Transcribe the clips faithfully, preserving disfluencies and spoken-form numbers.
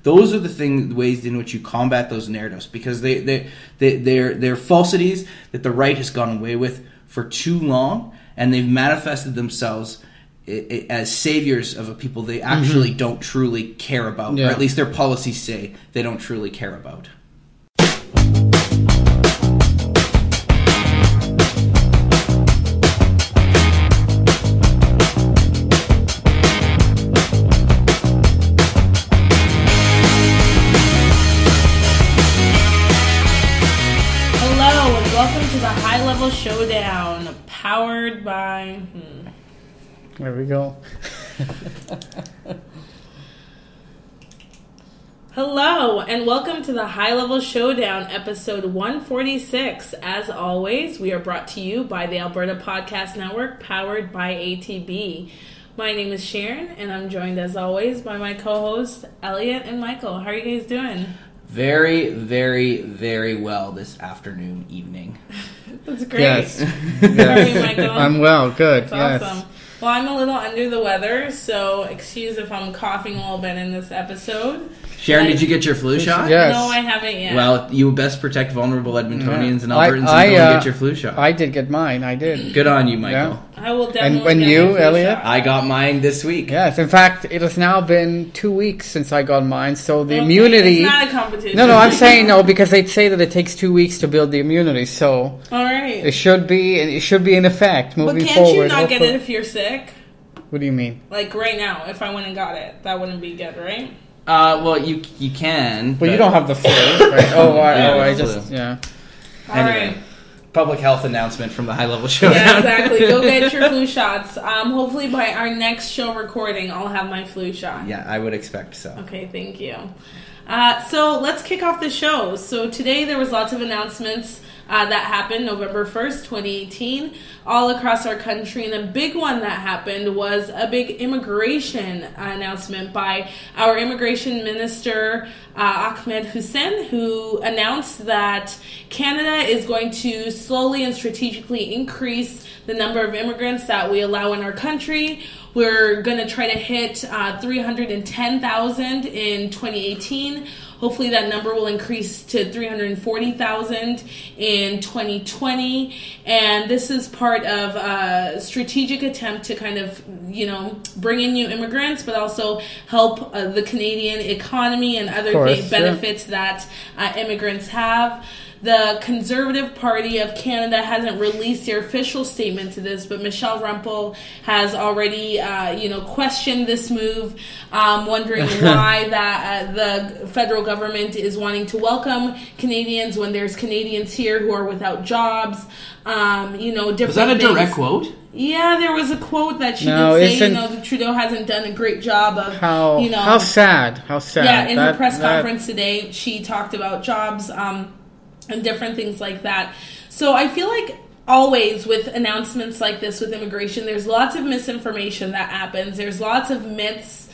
Those are the things, ways in which you combat those narratives, because they, they, they, they're, they're falsities that the right has gone away with for too long, and they've manifested themselves as saviors of a people they actually mm-hmm. don't truly care about, yeah. or at least their policies say they don't truly care about. Hello, and welcome to the High Level Showdown, powered by... Hmm. There we go. Hello, and welcome to the High Level Showdown, episode one forty-six. As always, we are brought to you by the Alberta Podcast Network, powered by A T B. My name is Sharon, and I'm joined, as always, by my co-hosts, Elliot and Michael. How are you guys doing? Very, very, very well this afternoon, evening. That's great. Yes. How yes. are you, Michael? I'm well, good. That's yes. awesome. Well, I'm a little under the weather, so excuse if I'm coughing a little bit in this episode. Sharon, I, did you get your flu shot? Yes. No, I haven't yet. Well, you best protect vulnerable Edmontonians and I, Albertans I, and go uh, and get your flu shot. I did get mine. I did. Good on you, Michael. Yeah. I will definitely And when get you, my flu Elliot? shot. I got mine this week. Yes. In fact, it has now been two weeks since I got mine, so the Okay, immunity... It's not a competition. No, no, I'm saying no because they say that it takes two weeks to build the immunity, so All right. it should be it should be in effect moving But can't forward. you not get hopefully. it if you're sick? What do you mean? Like right now, if I went and got it, that wouldn't be good, right? Uh, well, you you can. But you don't have the flu, right? Oh, I, Yeah, oh, I the just flu. yeah. All Anyway. right. Public health announcement from the High Level Showdown. Yeah, exactly. Go get your flu shots. Um, hopefully by our next show recording, I'll have my flu shot. Yeah, I would expect so. Okay, thank you. Uh, so let's kick off the show. So today there was lots of announcements uh, that happened November first, twenty eighteen, all across our country. And a big one that happened was a big immigration announcement by our immigration minister, uh, Ahmed Hussein, who announced that Canada is going to slowly and strategically increase the number of immigrants that we allow in our country. We're going to try to hit uh, three hundred ten thousand in twenty eighteen. Hopefully that number will increase to three hundred forty thousand in twenty twenty. And this is part of a strategic attempt to kind of, you know, bring in new immigrants, but also help uh, the Canadian economy and other course, th- benefits yeah. that uh, immigrants have. The Conservative Party of Canada hasn't released their official statement to this, but Michelle Rempel has already, uh, you know, questioned this move, um, wondering why that uh, the federal government is wanting to welcome Canadians when there's Canadians here who are without jobs. Um, you know, different. Was that a things. direct quote? Yeah, there was a quote that she No, did say, you isn't- know, that Trudeau hasn't done a great job of, How you know, how sad? How sad? yeah, in That- her press that- conference today, she talked about jobs um, and different things like that. So I feel like always with announcements like this with immigration, there's lots of misinformation that happens. There's lots of myths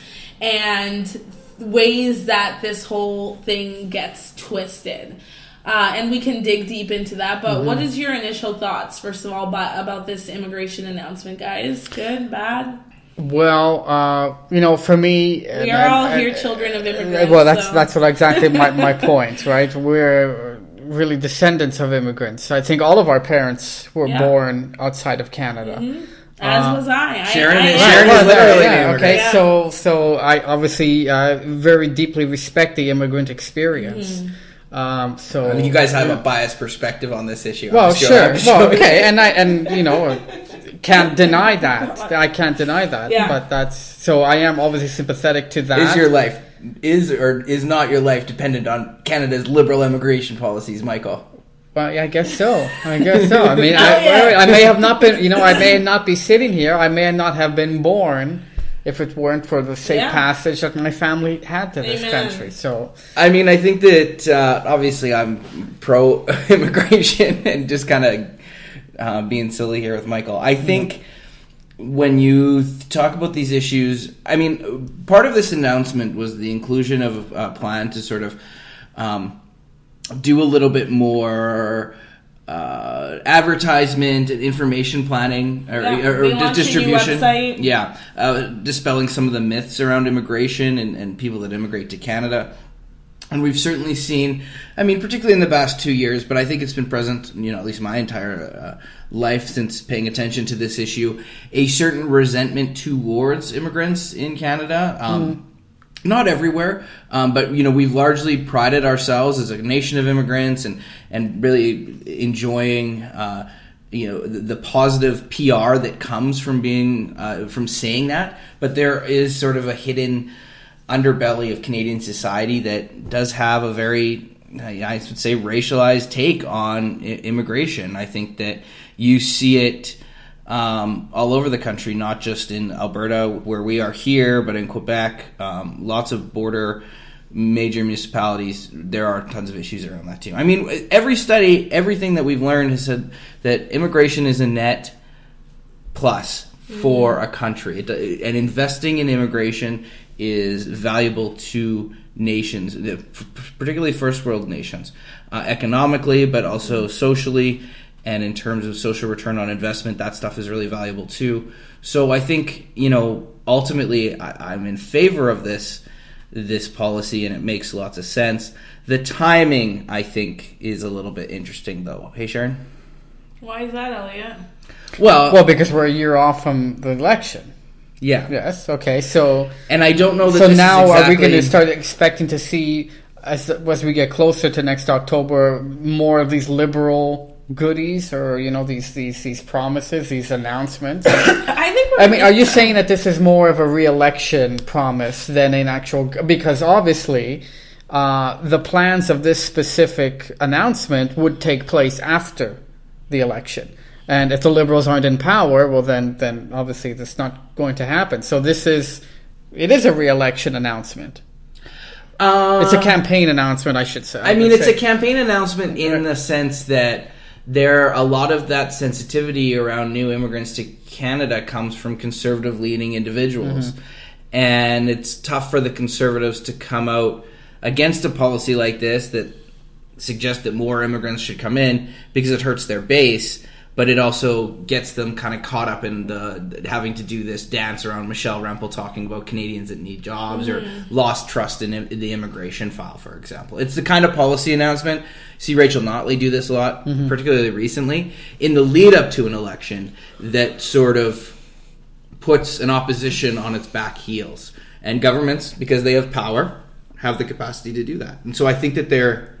and ways that this whole thing gets twisted. Uh, and we can dig deep into that. But mm-hmm. what is your initial thoughts, first of all, about, about this immigration announcement, guys? Good, bad? Well, uh, you know, for me, We and- are all and- here children of immigrants. Well, that's so. that's what exactly my, my point, right? We're really descendants of immigrants. I think all of our parents were Yeah. born outside of Canada. Mm-hmm. As Uh, was I. I Sharon I, is- I, Sharon Well, is literally yeah, an immigrant. okay. Yeah. So, so I obviously uh, very deeply respect the immigrant experience. Mm-hmm. Um, so I mean, you guys have a biased perspective on this issue. I'm Well, just sure. joking. I'm just Well, joking. okay, and I and you know can't deny that. I can't deny that. Yeah. But that's so. I am obviously sympathetic to that. Is your life is or is not your life dependent on Canada's liberal immigration policies, Michael? Well, yeah, I guess so. I guess so. I mean, Oh, I, yeah. I may have not been. You know, I may not be sitting here. I may not have been born if it weren't for the safe Yeah. passage that my family had to this Amen. country. So, I mean, I think that uh, obviously I'm pro immigration and just kind of uh, being silly here with Michael. I think mm-hmm. when you th- talk about these issues, I mean, part of this announcement was the inclusion of a plan to sort of um, do a little bit more uh, advertisement and information planning or, Yeah, or, they or launched a new distribution. website. Yeah, uh, dispelling some of the myths around immigration and, and people that immigrate to Canada. And we've certainly seen, I mean, particularly in the past two years, but I think it's been present, you know, at least my entire uh, life since paying attention to this issue, a certain resentment towards immigrants in Canada. Um, mm. Not everywhere, um, but, you know, we've largely prided ourselves as a nation of immigrants and, and really enjoying, uh, you know, the, the positive P R that comes from being, uh, from saying that. But there is sort of a hidden underbelly of Canadian society that does have a very, I would say, racialized take on I- immigration. I think that you see it um, all over the country, not just in Alberta where we are here, but in Quebec, um, lots of border major municipalities, there are tons of issues around that too. I mean, every study, everything that we've learned has said that immigration is a net plus for a country. It, and investing in immigration is valuable to nations, particularly first world nations, uh, economically, but also socially, and in terms of social return on investment, that stuff is really valuable too. So I think, you know, ultimately I, I'm in favor of this this policy, and it makes lots of sense. The timing, I think, is a little bit interesting, though. Hey, Sharon? Why is that, Elliot? Well, well, because we're a year off from the election. Yeah. Yes. Okay. So. And I don't know that. So this now, is exactly... are we going to start expecting to see, as as we get closer to next October, more of these liberal goodies, or you know, these these these promises, these announcements? I think. We're I mean, are you saying that this is more of a re-election promise than an actual? Because obviously, uh, the plans of this specific announcement would take place after the election. And if the Liberals aren't in power, well, then, then obviously that's not going to happen. So this is, it is a re-election announcement. Uh, it's a campaign announcement, I should say. I mean, it's say. a campaign announcement in the sense that there, a lot of that sensitivity around new immigrants to Canada comes from conservative-leaning individuals. Mm-hmm. And it's tough for the Conservatives to come out against a policy like this that suggests that more immigrants should come in because it hurts their base. But it also gets them kind of caught up in the having to do this dance around Michelle Rempel talking about Canadians that need jobs mm-hmm. or lost trust in, in the immigration file, for example. It's the kind of policy announcement. See Rachel Notley do this a lot, mm-hmm. particularly recently, in the lead up to an election that sort of puts an opposition on its back heels. And governments, because they have power, have the capacity to do that. And so I think that they're,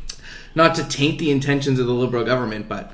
not to taint the intentions of the Liberal government, but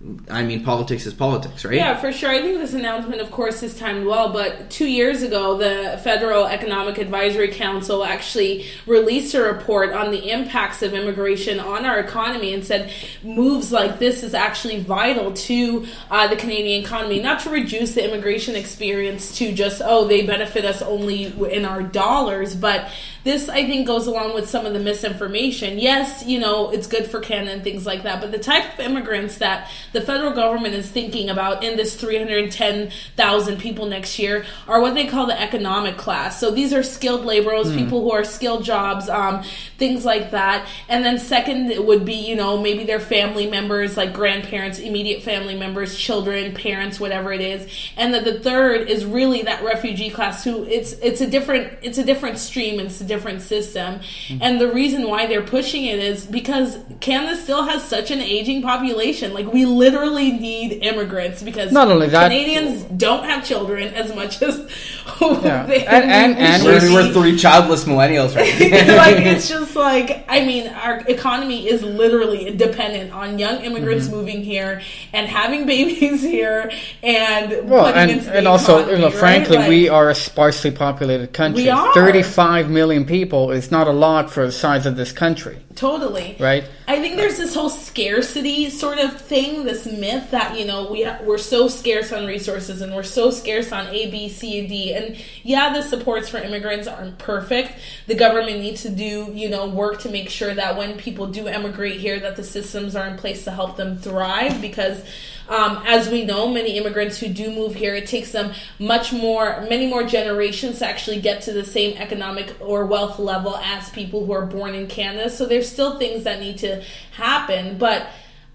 I mean, politics is politics, right? Yeah, for sure. I think this announcement, of course, is timed well, but two years ago, the Federal Economic Advisory Council actually released a report on the impacts of immigration on our economy and said moves like this is actually vital to uh, the Canadian economy, not to reduce the immigration experience to just, oh, they benefit us only in our dollars, but this, I think, goes along with some of the misinformation. Yes, you know, it's good for Canada and things like that, but the type of immigrants that the federal government is thinking about in this three hundred ten thousand people next year are what they call the economic class. So these are skilled laborers, mm. people who are skilled jobs, um, things like that. And then second, it would be, you know, maybe their family members, like grandparents, immediate family members, children, parents, whatever it is. And then the third is really that refugee class who it's it's a different it's a different stream, it's a different system. Mm. And the reason why they're pushing it is because Canada still has such an aging population. Like, we literally need immigrants because not only that, Canadians don't have children as much as yeah. they and and, and we're, we're three childless millennials, right? Like, it's just like, I mean, our economy is literally dependent on young immigrants mm-hmm. moving here and having babies here and well, putting and, into the and also, economy, you know, right? frankly, Like, we are a sparsely populated country. We are. thirty-five million people is not a lot for the size of this country. Totally. Right? I think there's this whole scarcity sort of thing, this myth that, you know, we ha- we're so scarce on resources and we're so scarce on A, B, C, and D. And yeah, the supports for immigrants aren't perfect. The government needs to do, you know, work to make sure that when people do emigrate here, that the systems are in place to help them thrive because Um, as we know, many immigrants who do move here, it takes them much more, many more generations to actually get to the same economic or wealth level as people who are born in Canada. So there's still things that need to happen. But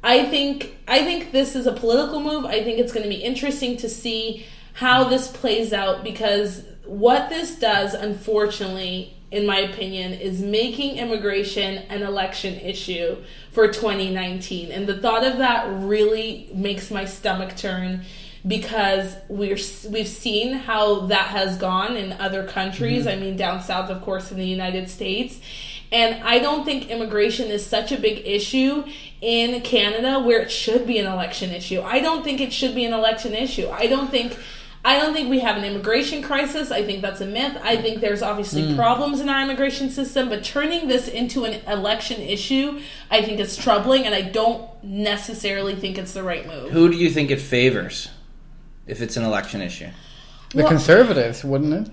I think I think this is a political move. I think it's going to be interesting to see how this plays out, because what this does, unfortunately, in my opinion, is making immigration an election issue for twenty nineteen. And the thought of that really makes my stomach turn, because we're we've seen how that has gone in other countries. Mm-hmm. I mean, down south, of course, in the United States. And I don't think immigration is such a big issue in Canada where it should be an election issue. I don't think it should be an election issue. I don't think I don't think we have an immigration crisis. I think that's a myth. I think there's obviously mm. problems in our immigration system, but turning this into an election issue, I think it's troubling, and I don't necessarily think it's the right move. Who do you think it favors if it's an election issue? The Well- Conservatives, wouldn't it?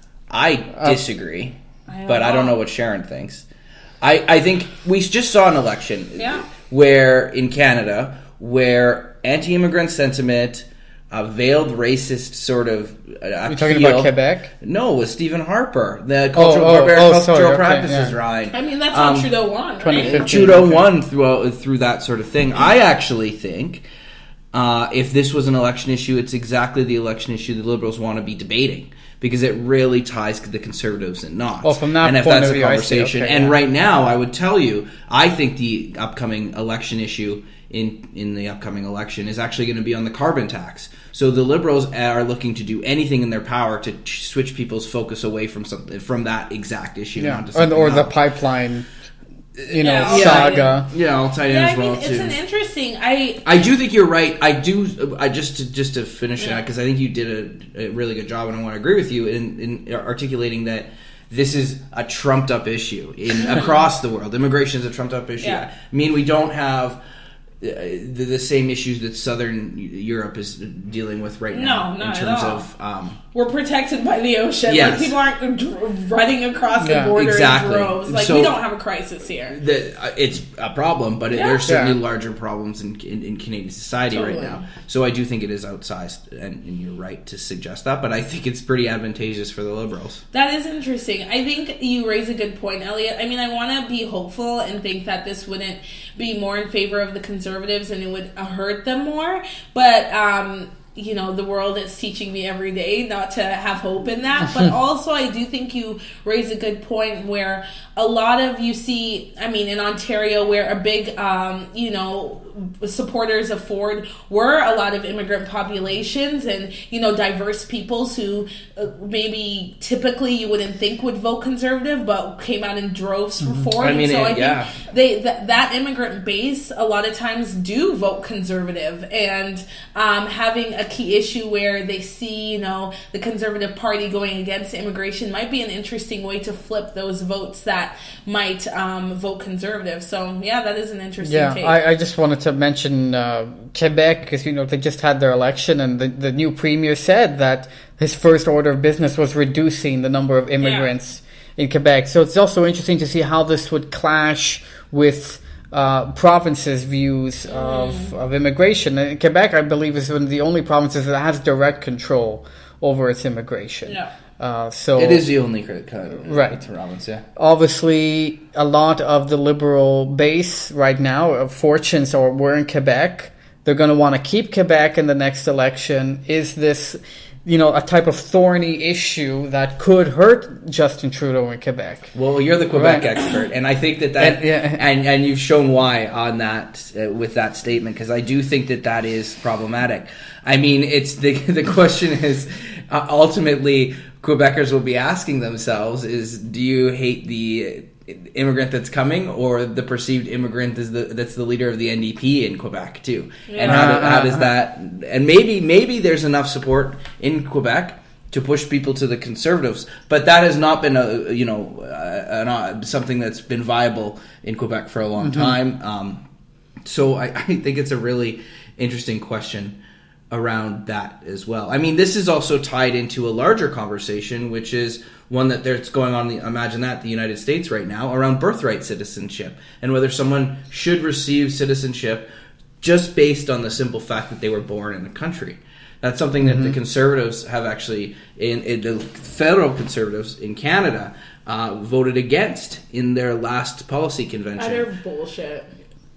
I disagree, I don't but I don't know. know what Sharon thinks. I, I think we just saw an election Yeah. where in Canada where anti-immigrant sentiment, a veiled racist sort of uh, You're talking about Quebec? No, with Stephen Harper, the cultural oh, barbaric oh, cultural sorry, okay, practices yeah. right. I mean, that's how Um, Trudeau won, twenty right? fifteen. Trudeau Okay. won through through that sort of thing. I actually think uh, if this was an election issue, it's exactly the election issue the Liberals want to be debating, because it really ties the Conservatives in knots. Well, from that and if point that's of a view, I see. conversation, Okay, and yeah. right now, I would tell you, I think the upcoming election issue in in the upcoming election is actually going to be on the carbon tax. So the Liberals are looking to do anything in their power to ch- switch people's focus away from something from that exact issue Yeah. onto Or, something or the else. pipeline, you know, Yeah. saga. Yeah, I'll tie in Yeah, as I mean, well it's too. an interesting. I I do think you're right. I do. I just to, just to finish Yeah. that, because I think you did a, a really good job, and I want to agree with you in, in articulating that this is a trumped up issue in across the world. Immigration is a trumped up issue. Yeah. I mean, we don't have uh, the, the same issues that Southern Europe is dealing with right now No, in not at terms all. of. Um, we're protected by the ocean. Yes. Like, people aren't dr- running across Yeah, the border exactly. in droves. Like, So- we don't have a crisis here. that uh, it's a problem, but it, Yeah. there's certainly Yeah. larger problems in, in, in Canadian society Totally. right now. So I do think it is outsized, and, and you're right to suggest that. But I think it's pretty advantageous for the Liberals. That is interesting. I think you raise a good point, Elliot. I mean, I want to be hopeful and think that this wouldn't be more in favor of the Conservatives and it would hurt them more. But, um, you know, the world is teaching me every day not to have hope in that. But also, I do think you raise a good point where a lot of you see, I mean, in Ontario, where a big, um, you know, supporters of Ford were a lot of immigrant populations and, you know, diverse peoples who uh, maybe typically you wouldn't think would vote Conservative, but came out in droves for Ford. I mean, and so it- I yeah. think they th- that immigrant base a lot of times do vote Conservative, and um, having a key issue where they see, you know, the Conservative Party going against immigration might be an interesting way to flip those votes that might um, vote Conservative. So yeah, that is an interesting Yeah, take. I, I just wanted to mention uh, Quebec, because, you know, they just had their election, and the, the new premier said that his first order of business was reducing the number of immigrants in Quebec. So it's also interesting to see how this would clash with uh, provinces' views of, Mm. of immigration. And Quebec, I believe, is one of the only provinces that has direct control over its immigration. Yeah. Uh, so It is the only credit card, Right. province, yeah. obviously a lot of the Liberal base right now of fortunes or were in Quebec. They're going to want to keep Quebec in the next election. Is this, you know, a type of thorny issue that could hurt Justin Trudeau in Quebec? Well, you're the Quebec Right. expert, and I think that that, And- yeah. and and you've shown why on that uh, with that statement, because I do think that that is problematic. I mean, it's the the question is uh, ultimately Quebecers will be asking themselves is, do you hate the immigrant that's coming, or the perceived immigrant is the that's the leader of the N D P in Quebec too? And how, do, how does that? And maybe maybe there's enough support in Quebec to push people to the Conservatives, but that has not been a you know uh, an, something that's been viable in Quebec for a long Mm-hmm. time. Um, so I, I think it's a really interesting question around that as well. I mean, this is also tied into a larger conversation, which is one that there's going on, imagine that, the United States right now, around birthright citizenship, and whether someone should receive citizenship just based on the simple fact that they were born in the country. That's something that the Conservatives have actually, in, in the federal Conservatives in Canada, uh, voted against in their last policy convention. Utter bullshit. It's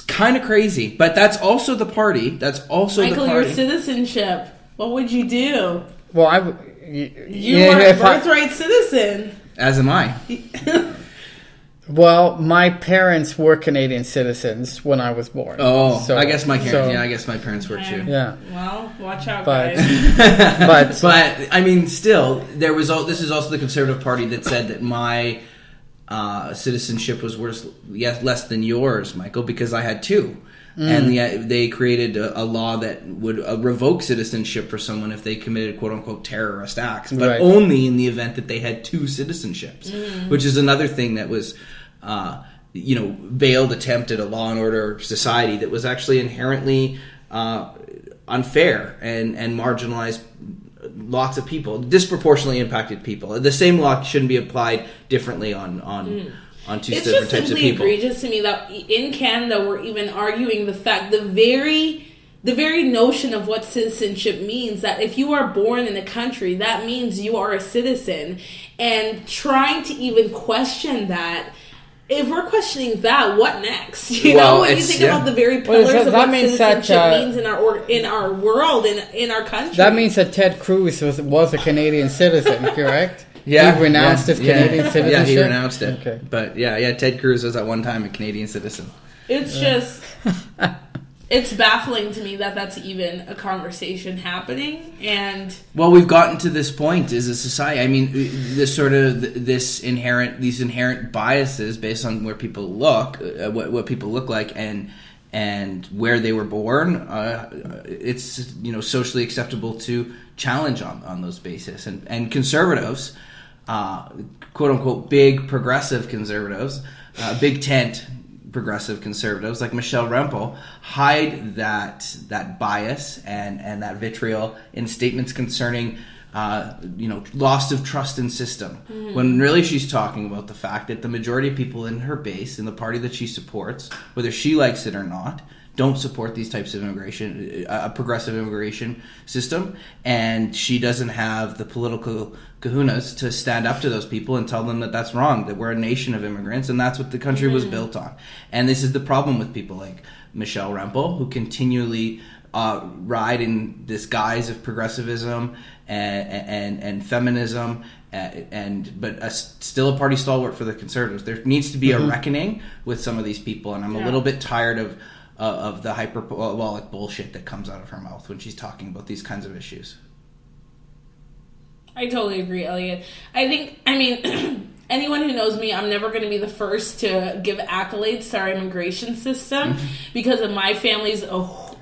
kind of crazy. But that's also the party. That's also Michael, the party. your citizenship. What would you do? Well, I. w- y- You yeah, are a if I- birthright citizen. As am I. Well, my parents were Canadian citizens when I was born. Oh, So- I guess my parents. so- yeah, I guess my parents were too. Yeah, Well, watch out, But- guys. but But I mean, still, there was. Al- this is also the Conservative Party that said that my uh, citizenship was worth yes, less than yours, Michael, because I had two, Mm. and the, they created a, a law that would uh, revoke citizenship for someone if they committed "quote unquote" terrorist acts, but Right. only in the event that they had two citizenships, which is another thing that was. Uh, you know, veiled attempt at a law and order society that was actually inherently uh, unfair and, and marginalized lots of people, disproportionately impacted people. The same law shouldn't be applied differently on on, Mm. on two It's different just types of simply people. egregious to me that in Canada we're even arguing the fact the very the very notion of what citizenship means, that if you are born in a country, that means you are a citizen, and trying to even question that. If we're questioning that, what next? You Well, know, when you it's- think yeah. about the very Well, pillars that- of that what means that, citizenship uh, means in our or, in our world, in in our country. that means that Ted Cruz was was a Canadian citizen, correct? Yeah, he renounced yeah, his yeah. Canadian citizenship. Yeah, he renounced it. Okay. But yeah, yeah, Ted Cruz was at one time a Canadian citizen. It's just, it's baffling to me that that's even a conversation happening. And Well, we've gotten to this point as a society. I mean, this sort of this inherent, these inherent biases based on where people look, uh, what what people look like, and and where they were born. Uh, it's you know socially acceptable to challenge on, on those bases, and and conservatives, uh, quote unquote, big progressive conservatives, uh, big tent. Progressive conservatives like Michelle Rempel hide that that bias and, and that vitriol in statements concerning uh, you know loss of trust in system, mm. when really she's talking about the fact that the majority of people in her base, in the party that she supports, whether she likes it or not, don't support these types of immigration, a progressive immigration system, and she doesn't have the political kahunas to stand up to those people and tell them that that's wrong, that we're a nation of immigrants, and that's what the country mm-hmm. was built on. And this is the problem with people like Michelle Rempel, who continually uh, ride in this guise of progressivism and and, and feminism, and, and but a, still a party stalwart for the Conservatives. There needs to be mm-hmm. a reckoning with some of these people, and I'm yeah. a little bit tired of Uh, of the hyperbolic bullshit that comes out of her mouth when she's talking about these kinds of issues. I totally agree, Elliot. I think, I mean, anyone who knows me, I'm never going to be the first to give accolades to our immigration system mm-hmm. because of my family's oh,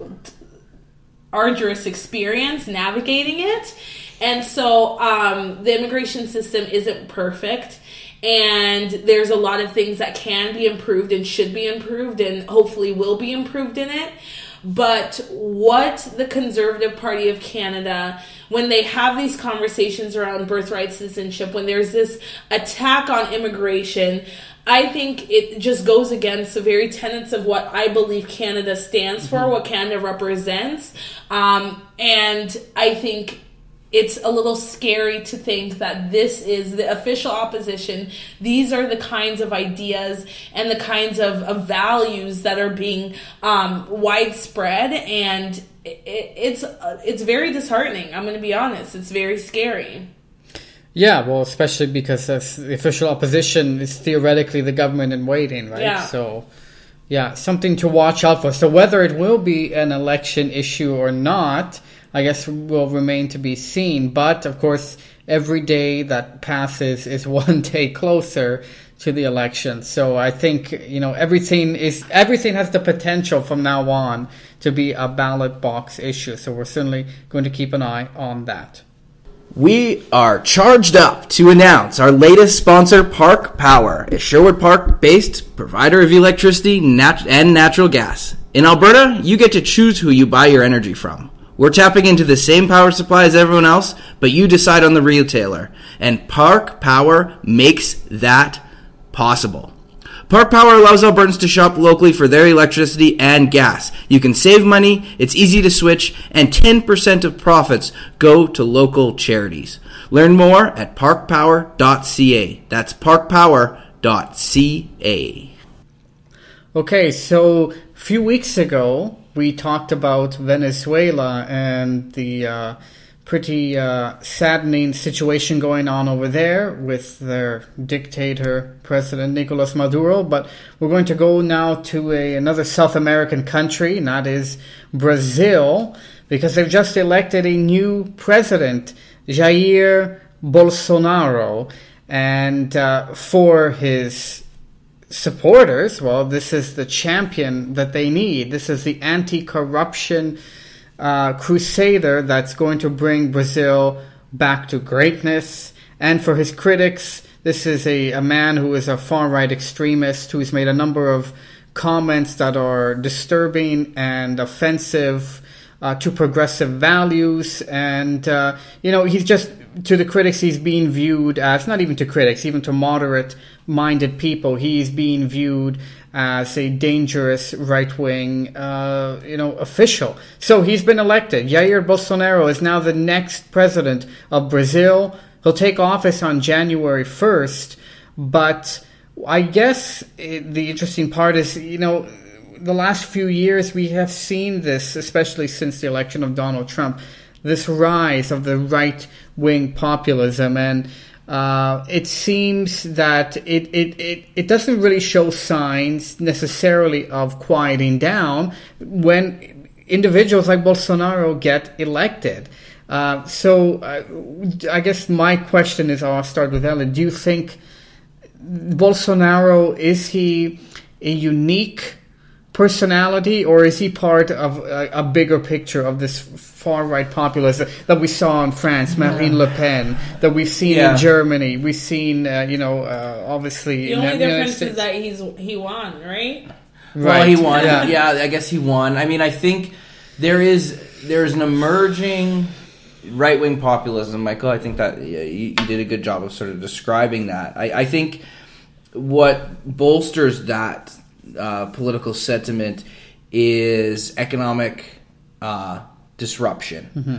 arduous experience navigating it. And so um, the immigration system isn't perfect. And there's a lot of things that can be improved and should be improved and hopefully will be improved in it. But what the Conservative Party of Canada, when they have these conversations around birthright citizenship, when there's this attack on immigration, I think it just goes against the very tenets of what I believe Canada stands for, mm-hmm. what Canada represents. Um, and I think it's a little scary to think that this is the official opposition. These are the kinds of ideas and the kinds of, of values that are being um, widespread, and it, it's it's very disheartening. I'm going to be honest. It's very scary. Yeah, well, especially because that's, the official opposition is theoretically the government in waiting, right? Yeah. So, yeah, something to watch out for. So whether it will be an election issue or not, I guess will remain to be seen. But, of course, every day that passes is one day closer to the election. So I think, you know, everything is everything has the potential from now on to be a ballot box issue. So we're certainly going to keep an eye on that. We are charged up to announce our latest sponsor, Park Power, a Sherwood Park-based provider of electricity nat- and natural gas. In Alberta, you get to choose who you buy your energy from. We're tapping into the same power supply as everyone else, but you decide on the retailer. And Park Power makes that possible. Park Power allows Albertans to shop locally for their electricity and gas. You can save money, it's easy to switch, and ten percent of profits go to local charities. Learn more at park power dot c a. That's park power dot c a. Okay, so a few weeks ago, we talked about Venezuela and the uh, pretty uh, saddening situation going on over there with their dictator, President Nicolas Maduro. But we're going to go now to a, another South American country, and that is Brazil, because they've just elected a new president, Jair Bolsonaro. And uh, for his supporters, well, this is the champion that they need. This is the anti-corruption uh, crusader that's going to bring Brazil back to greatness. And for his critics, this is a, a man who is a far-right extremist who's made a number of comments that are disturbing and offensive uh, to progressive values. And, uh, you know, he's just, to the critics, he's being viewed as, not even to critics, even to moderate-minded people, he's being viewed as a dangerous right-wing, uh, you know, official. So he's been elected. Jair Bolsonaro is now the next president of Brazil. He'll take office on January first, but I guess it, the interesting part is, you know, the last few years we have seen this, especially since the election of Donald Trump, this rise of the right-wing populism, and uh, it seems that it, it, it, it doesn't really show signs necessarily of quieting down when individuals like Bolsonaro get elected. Uh, so uh, I guess my question is, I'll start with Ellen. Do you think Bolsonaro, is he a unique personality, or is he part of a, a bigger picture of this far-right populism that we saw in France, Marine yeah. Le Pen, that we've seen yeah. in Germany, we've seen, uh, you know, uh, obviously... The in only the difference is that he's he won, right? Right. Well, he won. Yeah. yeah, I guess he won. I mean, I think there is there's an emerging right-wing populism, Michael. I think that you, you did a good job of sort of describing that. I, I think what bolsters that uh, political sentiment is economic uh, disruption mm-hmm.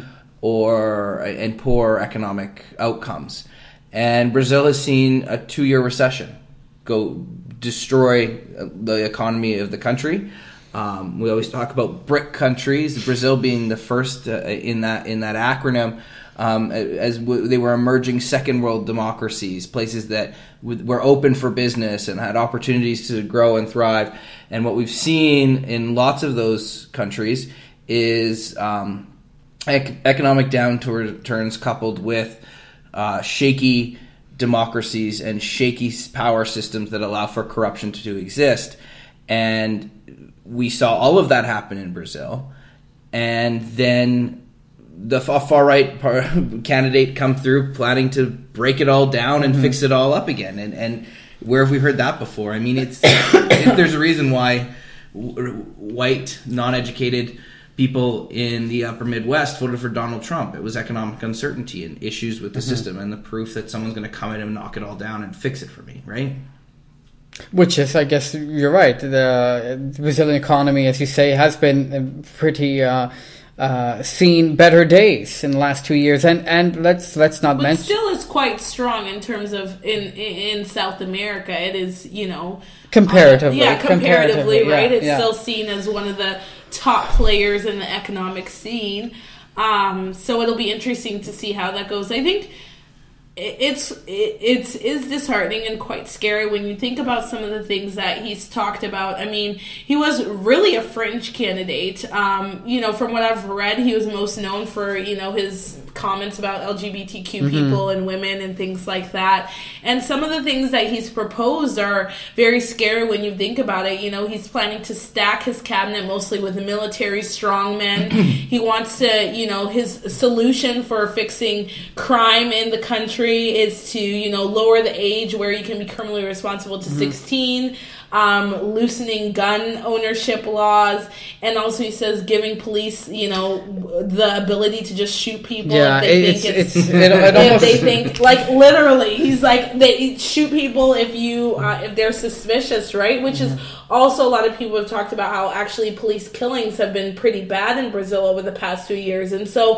or and poor economic outcomes. And Brazil has seen a two-year recession go destroy the economy of the country. Um, we always talk about BRIC countries, Brazil being the first uh, in that in that acronym, um, as w- they were emerging second world democracies, places that w- were open for business and had opportunities to grow and thrive. And what we've seen in lots of those countries is um, ec- economic downturns coupled with uh, shaky democracies and shaky power systems that allow for corruption to exist. And we saw all of that happen in Brazil, and then the far-right candidate come through planning to break it all down and mm-hmm. fix it all up again. And, and where have we heard that before? I mean, it's it, there's a reason why white, non-educated people in the upper Midwest voted for Donald Trump. It was economic uncertainty and issues with the mm-hmm. system and the proof that someone's going to come in and knock it all down and fix it for me, right? Which is, I guess you're right. The Brazilian economy, as you say, has been pretty uh, uh, seen better days in the last two years, and and let's let's not but mention. Still is quite strong in terms of in in, in South America. It is, you know, comparatively, uh, yeah, comparatively, comparatively right? Yeah, it's yeah. still seen as one of the top players in the economic scene. Um, so it'll be interesting to see how that goes. I think. It's it's is disheartening and quite scary when you think about some of the things that he's talked about. I mean, he was really a fringe candidate. Um, you know, from what I've read, he was most known for, you know, his comments about L G B T Q mm-hmm. people and women and things like that. And some of the things that he's proposed are very scary when you think about it. You know, he's planning to stack his cabinet mostly with military strongmen. He wants to, you know, his solution for fixing crime in the country is to, you know, lower the age where you can be criminally responsible to mm-hmm. sixteen, um, loosening gun ownership laws, and also he says giving police, you know, the ability to just shoot people yeah, if they it's, think it's, it's, it, it if almost... they think, like, literally, he's like, they shoot people if you, uh, if they're suspicious, right? Which mm-hmm. is also, a lot of people have talked about how actually police killings have been pretty bad in Brazil over the past few years, and so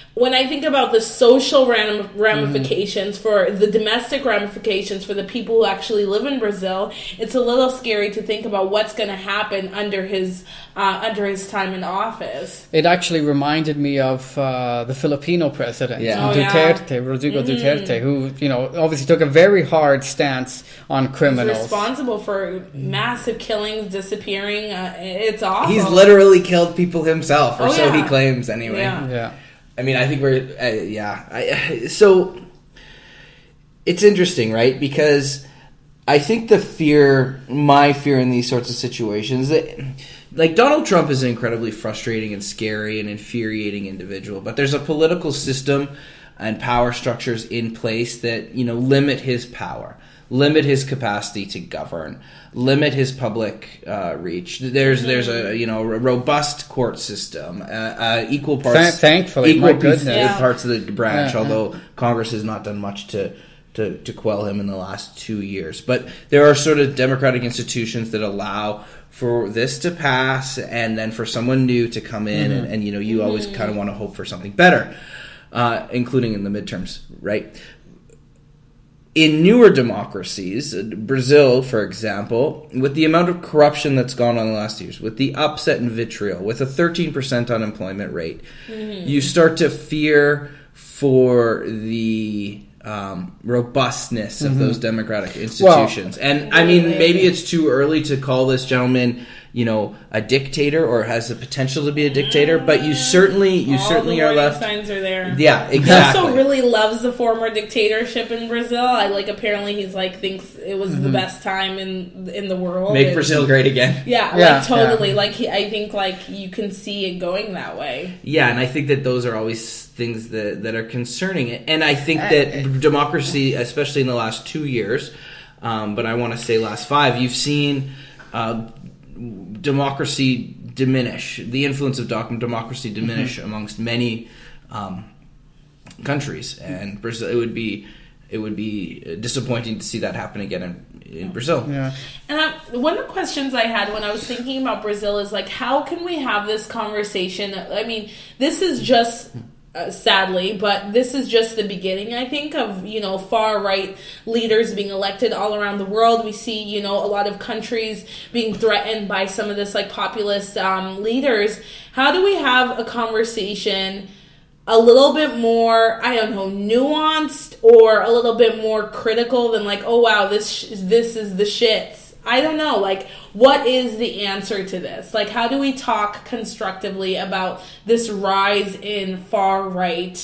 when I think about the social ram- ramifications mm-hmm. for the domestic ramifications for the people who actually live in Brazil, it's a little scary to think about what's going to happen under his uh, under his time in office. It actually reminded me of uh, the Filipino president, yeah. oh, Duterte, yeah. Rodrigo mm-hmm. Duterte, who, you know, obviously took a very hard stance on criminals. He's responsible for massive killings, disappearing. Uh, it's awful. He's literally killed people himself, or oh, so yeah. he claims anyway. Yeah. yeah. I mean, I think we're, uh, yeah. I, so, it's interesting, right? Because I think the fear, my fear in these sorts of situations, that, like, Donald Trump is an incredibly frustrating and scary and infuriating individual, but there's a political system and power structures in place that, you know, limit his power, limit his capacity to govern, limit his public uh, reach. There's there's a you know a robust court system, uh, uh, equal parts, Th- thankfully, equal my goodness. yeah. parts of the branch. Yeah, although yeah. Congress has not done much to, to to quell him in the last two years, but there are sort of democratic institutions that allow for this to pass, and then for someone new to come in, mm-hmm. and, and you know you mm-hmm. always kind of want to hope for something better, uh, including in the midterms, right? In newer democracies, Brazil, for example, with the amount of corruption that's gone on in the last years, with the upset and vitriol, with a thirteen percent unemployment rate, mm-hmm. you start to fear for the um, robustness of mm-hmm. those democratic institutions. Well, and, I mean, maybe it's too early to call this gentleman, you know, a dictator or has the potential to be a dictator, but you certainly you All the certainly are left. Signs are there. Yeah, exactly. He also really loves the former dictatorship in Brazil. I like apparently he's like thinks it was mm-hmm. the best time in in the world. Make and, Brazil great again. Yeah, yeah like totally. yeah. Like he, I think like you can see it going that way. Yeah, and I think that those are always things that that are concerning. And I think that democracy, especially in the last two years, um, but I want to say last five, you've seen Uh, democracy diminish, the influence of democracy diminish mm-hmm. amongst many um, countries, and Brazil. It would be it would be disappointing to see that happen again in, in Brazil. Yeah. And I, one of the questions I had when I was thinking about Brazil is like, how can we have this conversation? I mean, this is just. Uh, sadly, but this is just the beginning, I think, of, you know, far-right leaders being elected all around the world. We see, you know, a lot of countries being threatened by some of this, like, populist um, leaders. How do we have a conversation a little bit more, I don't know, nuanced or a little bit more critical than, like, oh, wow, this sh- this is the shits? I don't know, like, what is the answer to this? Like, how do we talk constructively about this rise in far-right,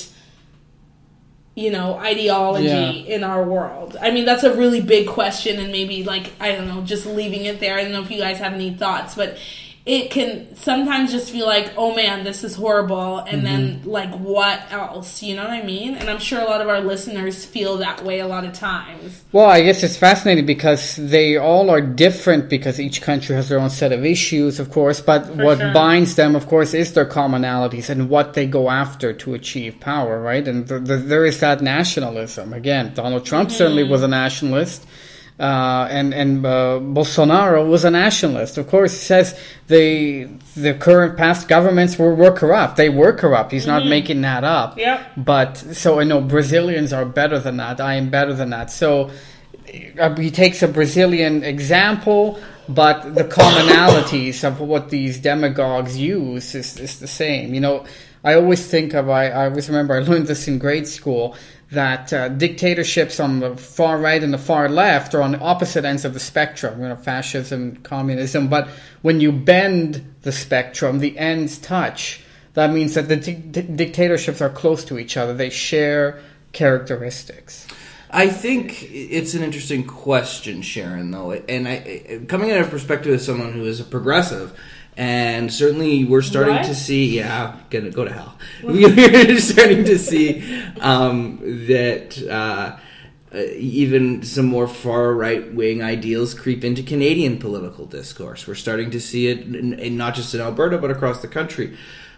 you know, ideology yeah. in our world? I mean, that's a really big question, and maybe, like, I don't know, just leaving it there. I don't know if you guys have any thoughts, but it can sometimes just feel like, oh man, this is horrible, and mm-hmm. then, like, what else? You know what I mean? And I'm sure a lot of our listeners feel that way a lot of times. Well, I guess it's fascinating because they all are different because each country has their own set of issues, of course, but For what sure. binds them, of course, is their commonalities and what they go after to achieve power, right? And the, the, there is that nationalism. Again, Donald Trump mm-hmm. certainly was a nationalist. Uh, and and uh, Bolsonaro was a nationalist. Of course, he says the the current past governments were, were corrupt. They were corrupt. He's mm-hmm. not making that up. Yep. But so I know Brazilians are better than that. I am better than that. So uh, he takes a Brazilian example, but the commonalities of what these demagogues use is, is the same. You know, I always think of I, I always remember I learned this in grade school. That uh, dictatorships on the far right and the far left are on the opposite ends of the spectrum, you know, fascism, communism. But when you bend the spectrum, the ends touch. That means that the di- di- dictatorships are close to each other. They share characteristics. I think it's an interesting question, Sharon, though. And I, coming at a perspective of someone who is a progressive, and certainly we're starting what? to see, yeah, gonna go to hell. We're starting to see um, that uh, uh, even some more far right wing ideals creep into Canadian political discourse. We're starting to see it in, in not just in Alberta but across the country.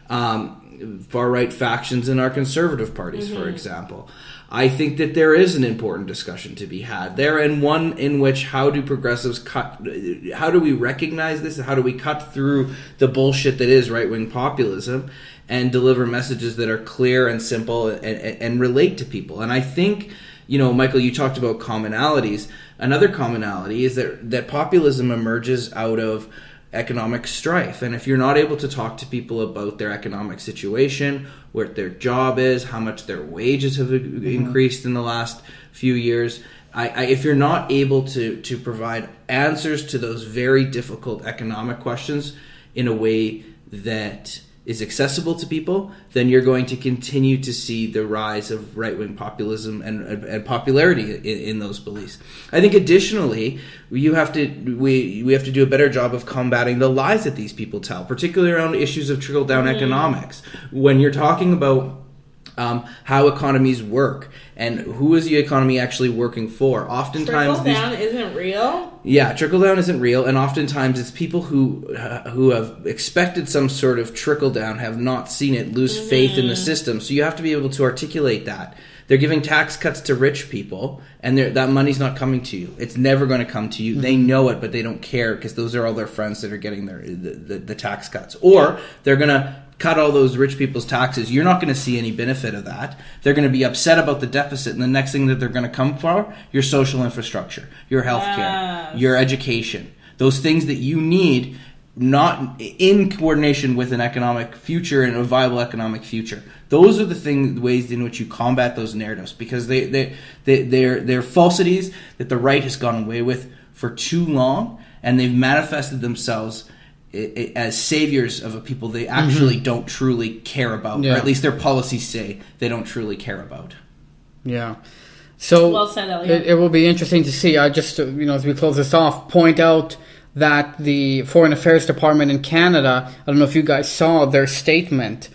um, far-right factions in our conservative parties, mm-hmm. for example. I think that there is an important discussion to be had there, and one in which how do progressives cut, how do we recognize this, how do we cut through the bullshit that is right-wing populism and deliver messages that are clear and simple and, and, and relate to people. And I think, you know, Michael, you talked about commonalities. Another commonality is that, that populism emerges out of economic strife. And if you're not able to talk to people about their economic situation, what their job is, how much their wages have mm-hmm. increased in the last few years, I, I, if you're not able to, to provide answers to those very difficult economic questions in a way that is accessible to people, then you're going to continue to see the rise of right-wing populism and, and, and popularity in, in those beliefs. I think additionally, you have to we we have to do a better job of combating the lies that these people tell, particularly around issues of trickle-down mm-hmm. economics. When you're talking about um, how economies work and who is the economy actually working for, oftentimes trickle-down these, isn't real. Yeah, trickle-down isn't real, and oftentimes it's people who uh, who have expected some sort of trickle-down, have not seen it, lose mm-hmm. faith in the system. So you have to be able to articulate that. They're giving tax cuts to rich people, and that money's not coming to you. It's never going to come to you. Mm-hmm. They know it, but they don't care because those are all their friends that are getting their the, the, the tax cuts. Or they're going to cut all those rich people's taxes. You're not going to see any benefit of that. They're going to be upset about the deficit, and the next thing that they're going to come for, your social infrastructure, your healthcare, yes. your education, those things that you need, not in coordination with an economic future and a viable economic future. Those are the things, ways in which you combat those narratives, because they they they they're they're falsities that the right has gone away with for too long, and they've manifested themselves as saviors of a people they actually mm-hmm. don't truly care about, yeah. or at least their policies say they don't truly care about. Yeah. So well said, Elliot. It, it will be interesting to see. I just, you know, as we close this off, point out that the Foreign Affairs Department in Canada, I don't know if you guys saw their statement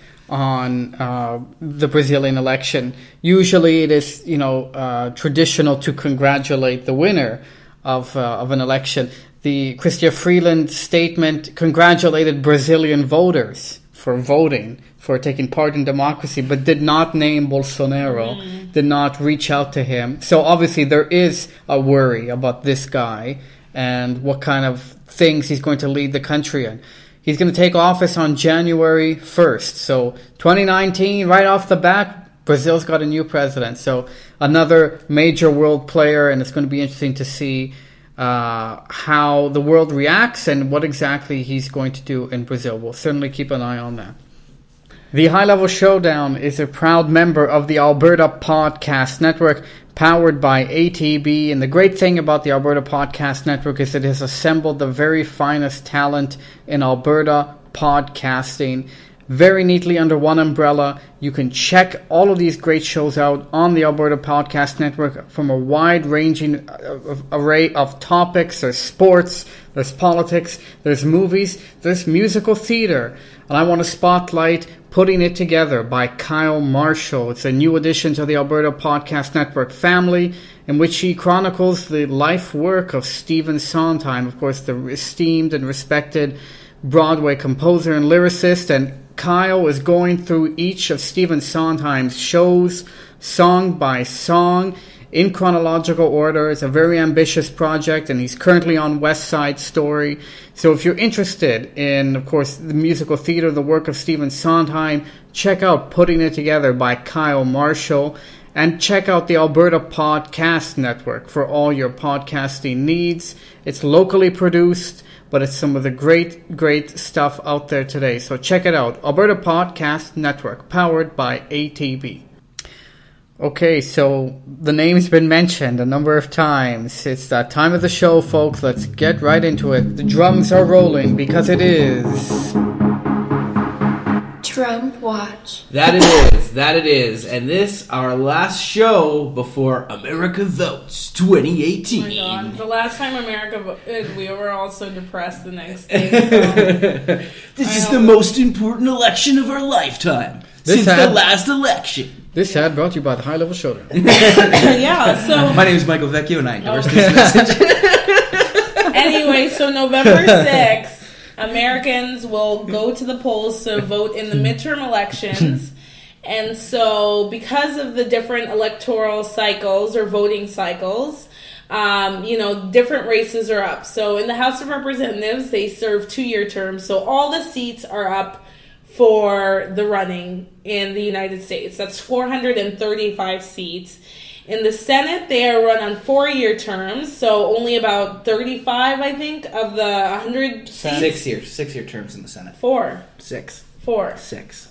on uh, the Brazilian election. Usually it is, you know, uh, traditional to congratulate the winner of uh, of an election. The Chrystia Freeland statement congratulated Brazilian voters for voting, for taking part in democracy, but did not name Bolsonaro, mm. did not reach out to him. So obviously there is a worry about this guy and what kind of things he's going to lead the country in. He's going to take office on January first. So twenty nineteen, right off the bat, Brazil's got a new president. So another major world player, and it's going to be interesting to see uh, how the world reacts and what exactly he's going to do in Brazil. We'll certainly keep an eye on that. The High Level Showdown is a proud member of the Alberta Podcast Network, powered by A T B. And the great thing about the Alberta Podcast Network is it has assembled the very finest talent in Alberta podcasting very neatly under one umbrella. You can check all of these great shows out on the Alberta Podcast Network from a wide-ranging array of topics. There's sports, there's politics, there's movies, there's musical theater. And I want to spotlight Putting It Together by Kyle Marshall. It's a new addition to the Alberta Podcast Network family, in which he chronicles the life work of Stephen Sondheim, of course, the esteemed and respected Broadway composer and lyricist. And Kyle is going through each of Stephen Sondheim's shows, song by song, in chronological order. It's a very ambitious project, and he's currently on West Side Story. So if you're interested in, of course, the musical theater, the work of Stephen Sondheim, check out Putting It Together by Kyle Marshall, and check out the Alberta Podcast Network for all your podcasting needs. It's locally produced, but it's some of the great, great stuff out there today. So check it out. Alberta Podcast Network, powered by A T B. Okay, so the name's been mentioned a number of times. It's that time of the show, folks. Let's get right into it. The drums are rolling because it is Trump Watch. That it is. That it is. And this, our last show before America Votes twenty eighteen. Oh my God. The last time America voted, we were all so depressed the next day. So this I is the most important election of our lifetime. This since ad, the last election. This ad brought to you by the High Level Showdown. Yeah, so... My name is Michael Vecchio, and I endorse oh. this message. Anyway, so November sixth, Americans will go to the polls to vote in the midterm elections. And so because of the different electoral cycles or voting cycles, um, you know, different races are up. So in the House of Representatives, they serve two-year terms. So all the seats are up for the running in the United States. That's four hundred thirty-five seats. In the Senate, they are run on four-year terms, so only about thirty-five, I think, of the one hundred seats. Six years. Six-year terms in the Senate. Four. Six. Four. Six.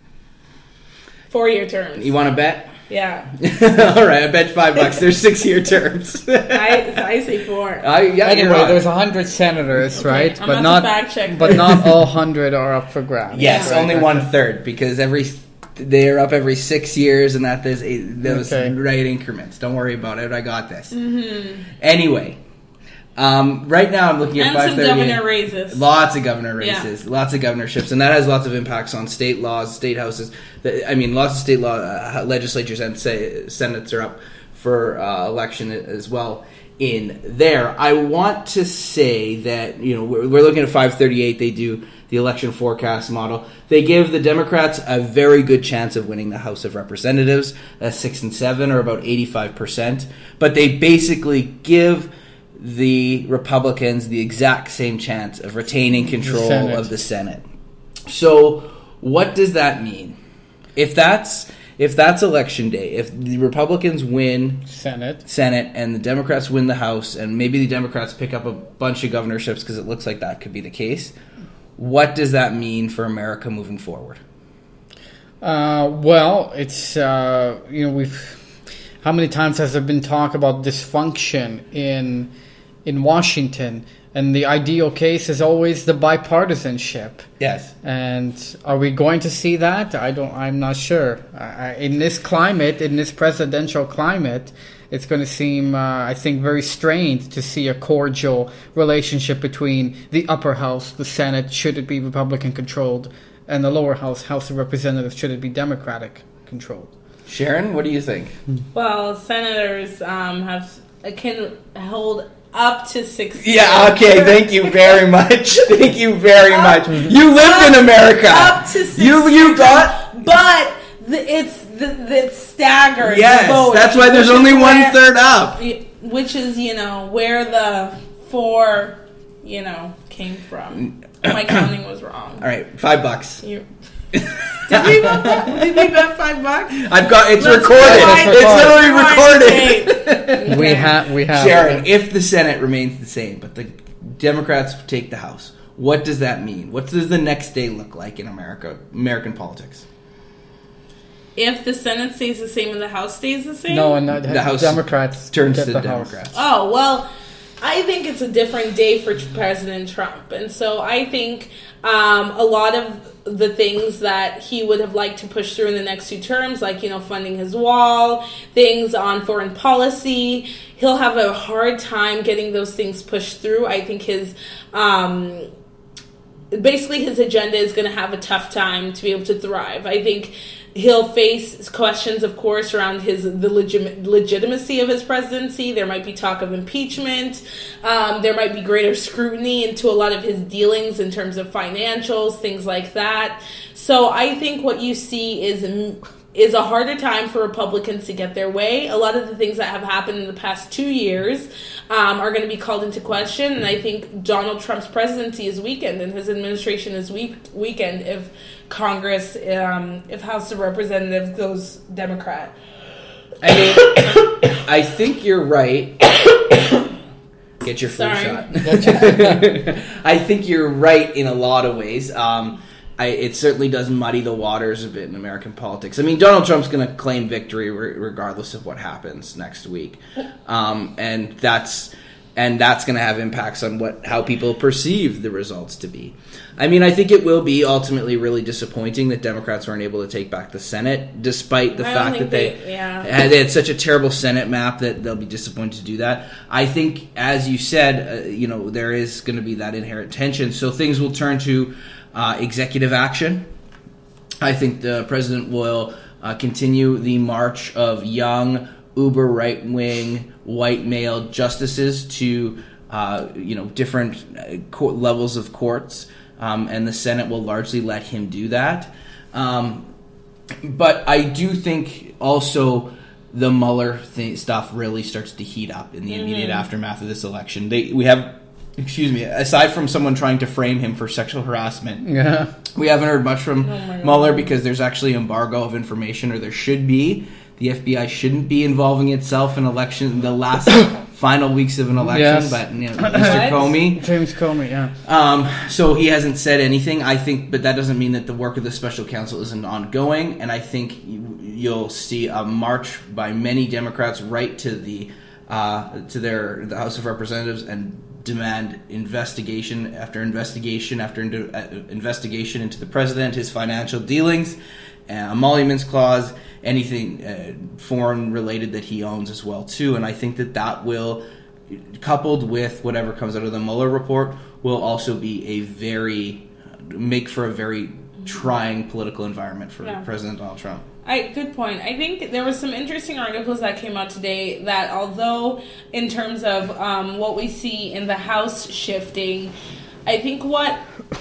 Four-year terms. You want to bet? Yeah. All right, I bet five bucks. There's six-year terms. I, I say four. I, yeah, Anyway, you're there's on. a hundred senators, Okay, right? I'm but about not, to fact check but this. not all hundred are up for grabs. Yes, Yeah. only one third because every they're up every six years, and that there's a, those Okay. right increments. Don't worry about it. I got this. Mm-hmm. Anyway, um, right now I'm looking at And five some thirty-eight. governor raises. Lots of governor Yeah. races, lots of governorships, and that has lots of impacts on state laws, state houses. The- I mean, lots of state law uh, legislatures and say, senates are up for uh, election as well in there. I want to say that, you know, we're, we're looking at five thirty-eight. They do the election forecast model. They give the Democrats a very good chance of winning the House of Representatives, uh, six and seven, or about eighty-five percent. But they basically give the Republicans the exact same chance of retaining control Senate. of the Senate. So what does that mean? If that's if that's election day, if the Republicans win Senate. Senate and the Democrats win the House, and maybe the Democrats pick up a bunch of governorships because it looks like that could be the case, what does that mean for America moving forward? Uh, well, it's uh, you know we've how many times has there been talk about dysfunction in in Washington, and the ideal case is always the bipartisanship. Yes. And are we going to see that? I don't. I'm not sure. I, in this climate, in this presidential climate, it's going to seem, uh, I think, very strained to see a cordial relationship between the upper house, the Senate, should it be Republican controlled, and the lower house, House of Representatives, should it be Democratic controlled. Sharon, what do you think? Well, senators um, have can hold up to six. Yeah, okay, thank you very much. Thank you very much. You lived in America. Up to six. You you got But the, it's the, the, it's staggered. Yes, the voting, that's why there's which is only one where- third up. Which is, you know, where the four, you know, came from. My counting was wrong. All right, five bucks. You, did we bet? Did we bet five bucks? I've got it's Let's recorded. rewind- It's literally rewind recorded. tape. We Okay. have, we have. Sharon, if the Senate remains the same, but the Democrats take the House, what does that mean? What does the next day look like in America, American politics? If the Senate stays the same and the House stays the same? No, and the, The House Democrats turns get to the the House. Democrats. Oh, well, I think it's a different day for President Trump. And so I think um, a lot of the things that he would have liked to push through in the next two terms, like, you know, funding his wall, things on foreign policy, he'll have a hard time getting those things pushed through. I think his... Um, basically, his agenda is going to have a tough time to be able to thrive. I think he'll face questions, of course, around his the legit, legitimacy of his presidency. There might be talk of impeachment. Um, there might be greater scrutiny into a lot of his dealings in terms of financials, things like that. So I think what you see is is a harder time for Republicans to get their way. A lot of the things that have happened in the past two years um, are going to be called into question, and I think Donald Trump's presidency is weakened and his administration is weak, weakened if Congress, um, if House of Representatives goes Democrat. I mean, I think you're right. Get your flu Sorry. shot. I think you're right in a lot of ways. Um, I, it certainly does muddy the waters a bit in American politics. I mean, Donald Trump's going to claim victory re- regardless of what happens next week, um, and that's and that's going to have impacts on what how people perceive the results to be. I mean, I think it will be ultimately really disappointing that Democrats weren't able to take back the Senate, despite the I don't fact that think they they- yeah. had, they had such a terrible Senate map that they'll be disappointed to do that. I think, as you said, uh, you know, there is going to be that inherent tension, so things will turn to Uh, executive action. I think the president will uh, continue the march of young, uber right-wing, white male justices to, uh, you know, different uh, court levels of courts. um, and the Senate will largely let him do that. Um, but I do think also the Mueller thing, stuff really starts to heat up in the mm-hmm. immediate aftermath of this election. They we have, excuse me, aside from someone trying to frame him for sexual harassment, yeah. we haven't heard much from oh Mueller because there's actually embargo of information, or there should be. The F B I shouldn't be involving itself in election in the last final weeks of an election, yes. but you know, Mister Comey, James Comey, yeah. Um, so he hasn't said anything. I think, but that doesn't mean that the work of the special counsel isn't ongoing. And I think you, you'll see a march by many Democrats right to the uh, to their the House of Representatives and demand investigation after investigation after in, uh, investigation into the president, his financial dealings, uh, emoluments clause, anything uh, foreign related that he owns as well too. And I think that that will, coupled with whatever comes out of the Mueller report, will also be a very make for a very trying political environment for yeah. President Donald Trump. I, good point. I think there were some interesting articles that came out today that, although in terms of um, what we see in the House shifting, I think what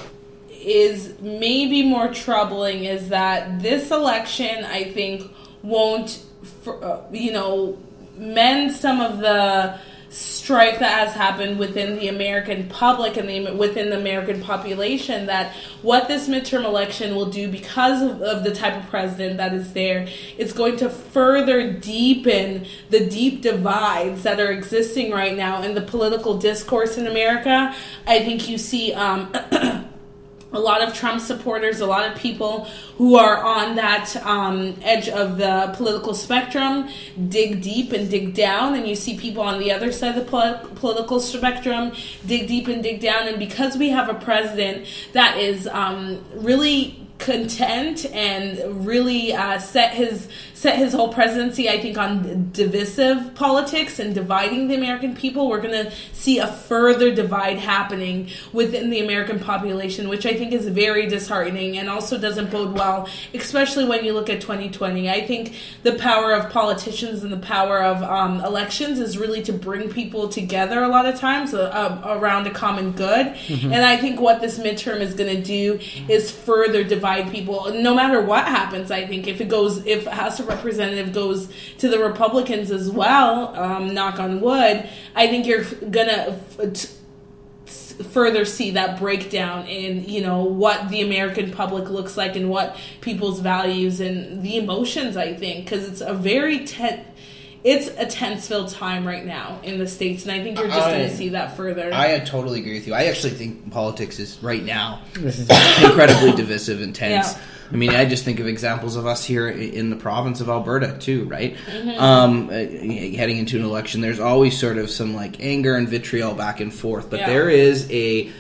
is maybe more troubling is that this election, I think, won't, uh, you know, mend some of the strife that has happened within the American public and the, within the American population, that what this midterm election will do because of, of the type of president that is there, it's going to further deepen the deep divides that are existing right now in the political discourse in America. I think you see um, a lot of Trump supporters, a lot of people who are on that um, edge of the political spectrum dig deep and dig down, and you see people on the other side of the pol- political spectrum dig deep and dig down. And because we have a president that is um, really content and really uh, set his set his whole presidency, I think, on divisive politics and dividing the American people, we're going to see a further divide happening within the American population, which I think is very disheartening and also doesn't bode well, especially when you look at twenty twenty. I think the power of politicians and the power of um, elections is really to bring people together a lot of times uh, uh, around a common good. Mm-hmm. And I think what this midterm is going to do is further divide people, no matter what happens. I think if it goes, if House of Representative goes to the Republicans as well, um, knock on wood, I think you're gonna f- further see that breakdown in, you know, what the American public looks like and what people's values and the emotions, I think, because it's a very tense, it's a tense-filled time right now in the States, and I think you're just going to see that further. I totally agree with you. I actually think politics is, right now, incredibly divisive and tense. Yeah. I mean, I just think of examples of us here in the province of Alberta, too, right? Mm-hmm. Um, uh, heading into an election, there's always sort of some, like, anger and vitriol back and forth, but yeah. there is a...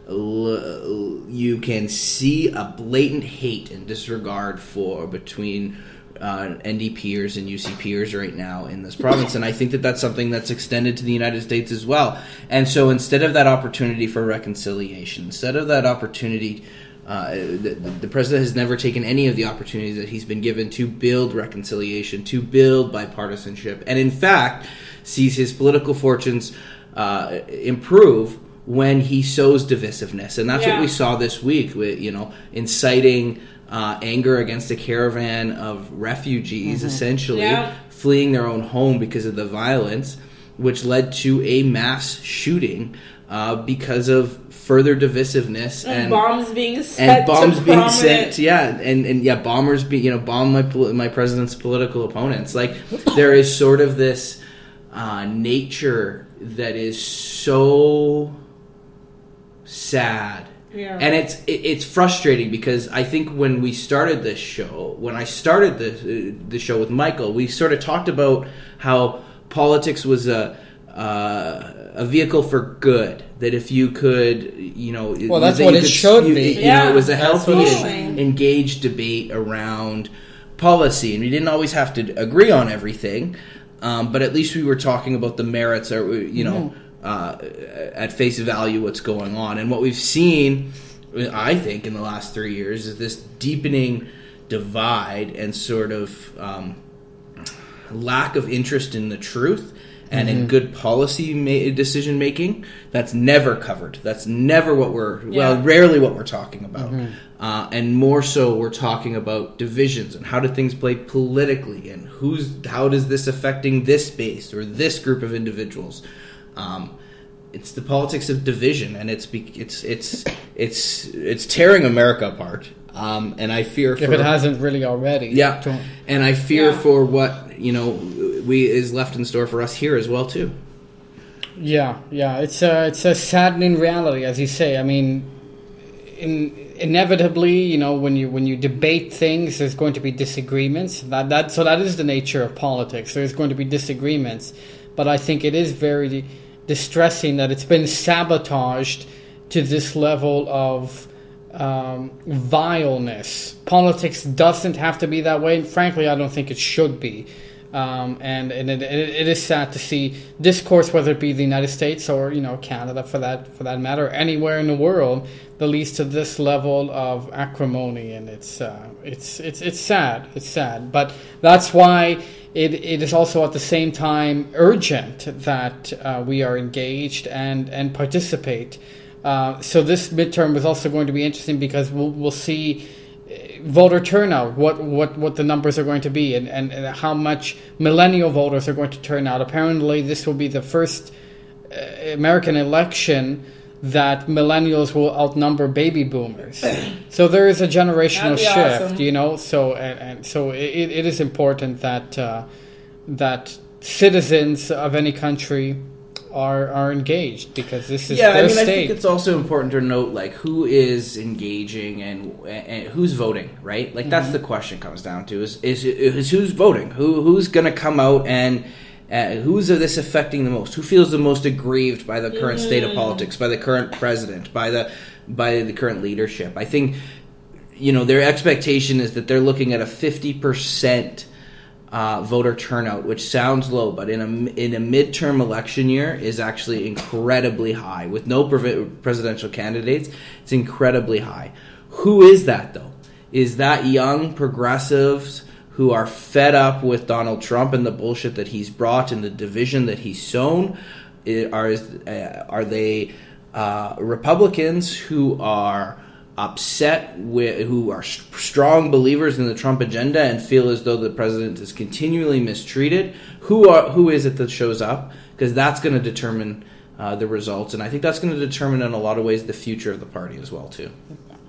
you can see a blatant hate and disregard for between uh, N D Pers and U C Pers right now in this province, and I think that that's something that's extended to the United States as well. And so instead of that opportunity for reconciliation, instead of that opportunity, uh, the, the president has never taken any of the opportunities that he's been given to build reconciliation, to build bipartisanship, and in fact sees his political fortunes uh, improve when he sows divisiveness. And that's yeah. what we saw this week, with, you know, inciting uh, anger against a caravan of refugees, mm-hmm. essentially, yeah. fleeing their own home because of the violence, which led to a mass shooting uh, because of further divisiveness. And, and bombs being sent And bombs to being prominent. sent, yeah. And, and yeah, bombers, be, you know, bomb my, my president's political opponents. Like, there is sort of this uh, nature that is so... sad. Yeah. And it's it, it's frustrating because I think when we started this show, when I started the the show with Michael, we sort of talked about how politics was a uh, a vehicle for good. That if you could, you know, well, that's what it could, should you, be. You yeah, know, it was a healthy, and engaged debate around policy, and we didn't always have to agree on everything, um, but at least we were talking about the merits, or you know. Mm-hmm. Uh, at face value what's going on. And what we've seen, I think, in the last three years is this deepening divide and sort of um, lack of interest in the truth and Mm-hmm. in good policy ma- decision making, that's never covered. That's never what we're well, Yeah. rarely what we're talking about. Mm-hmm. Uh, and more so, we're talking about divisions and how do things play politically, and who's how does this affecting this base or this group of individuals. Um, it's the politics of division, and it's be- it's it's it's it's tearing America apart. Um, and I fear for, If it hasn't really already. yeah, To- and I fear Yeah. for what you know we is left in store for us here as well too. Yeah, yeah, it's a it's a saddening reality, as you say. I mean, in, inevitably, you know, when you when you debate things, there's going to be disagreements. That that so that is the nature of politics. There's going to be disagreements, but I think it is very distressing that it's been sabotaged to this level of um, vileness. Politics doesn't have to be that way. Frankly, I don't think it should be. Um, and and it, it, it is sad to see discourse, whether it be the United States or you know Canada for that for that matter, anywhere in the world, that leads to this level of acrimony, and it's uh, it's it's it's sad. It's sad, but that's why it it is also at the same time urgent that uh, we are engaged and and participate. Uh, so this midterm is also going to be interesting because we'll we'll see voter turnout, what, what, what the numbers are going to be, and, and, and how much millennial voters are going to turn out. Apparently, this will be the first uh, American election that millennials will outnumber baby boomers. So there is a generational That'd be shift, awesome. you know. So and, and so it, it is important that uh, that citizens of any country are are engaged, because this is Yeah, their I mean, state. I think it's also important to note like who is engaging and, and who's voting, right? Like that's the question comes down to is is, is who's voting, who who's going to come out and uh, who's this affecting the most, who feels the most aggrieved by the current state of politics, by the current president, by the by the current leadership. I think you know their expectation is that they're looking at a fifty percent. Uh, voter turnout, which sounds low, but in a in a midterm election year is actually incredibly high. With no pre- presidential candidates, it's incredibly high. Who is that though? Is that young progressives who are fed up with Donald Trump and the bullshit that he's brought and the division that he's sown? Are uh, are they uh, Republicans who are upset with, who are strong believers in the Trump agenda and feel as though the president is continually mistreated? Who are who is it that shows up? Because that's going to determine uh, the results, and I think that's going to determine in a lot of ways the future of the party as well too.